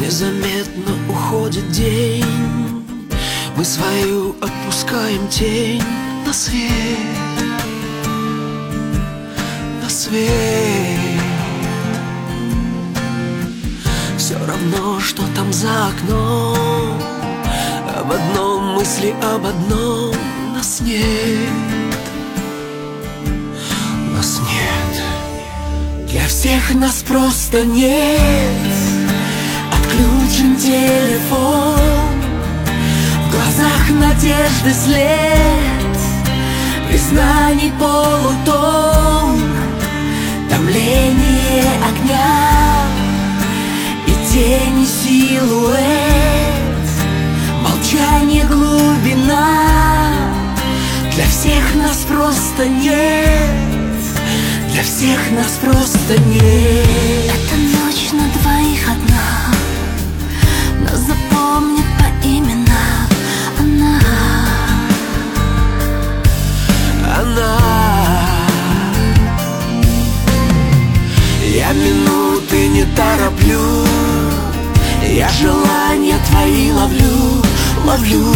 Незаметно уходит день, мы свою отпускаем тень на свет, на свет. Все равно, что там за окном, об одном мысли, об одном нас нет, нас нет. Для всех нас просто нет. Отключен телефон, в глазах надежды след, признаний полутон, томление огня и тени силуэт, молчание глубина. Для всех нас просто нет, для всех нас просто нет. Эта ночь на двоих одна, нас запомнит по именам она. Я минуты не тороплю, я желания твои ловлю, ловлю,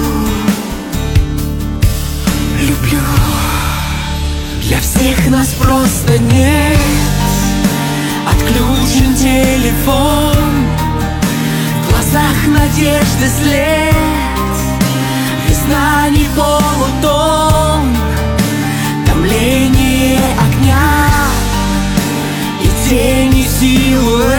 люблю. Для всех нас просто нет. Отключен телефон, в глазах надежды след, признаний полутон, томление огня и тени силуэт,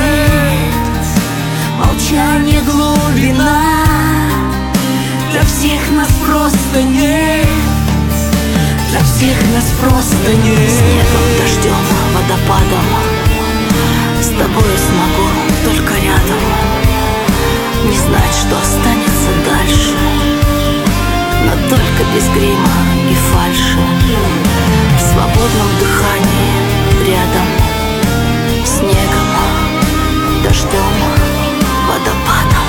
молчание глубина. Для всех нас просто нет, для всех нас просто нет. Снегом, дождем, водопадом, с тобой смогу только рядом, не знать, что останется дальше, но только без грима и фальши, в свободном дыхании рядом, снегом, дождем, водопадом.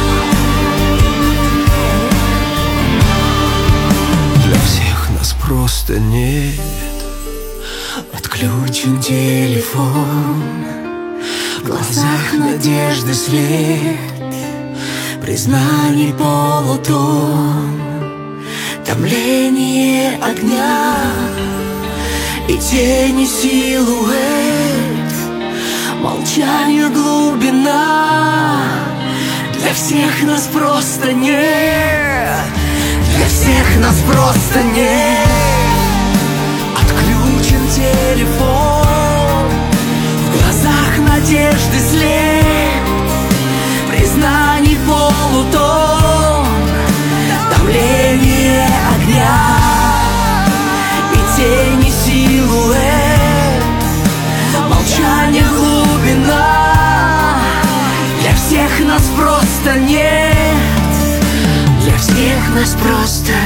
Для всех нас просто нет. Отключен телефон, в глазах надежды след, признаний полутон, томление огня и тени силуэт, молчание глубина. Для всех нас просто нет, для всех нас просто нет. Отключен телефон, в глазах надежды след, признаний полутон, томление огня и тени силуэт, молчание глубина. Для всех нас просто нет, для всех нас просто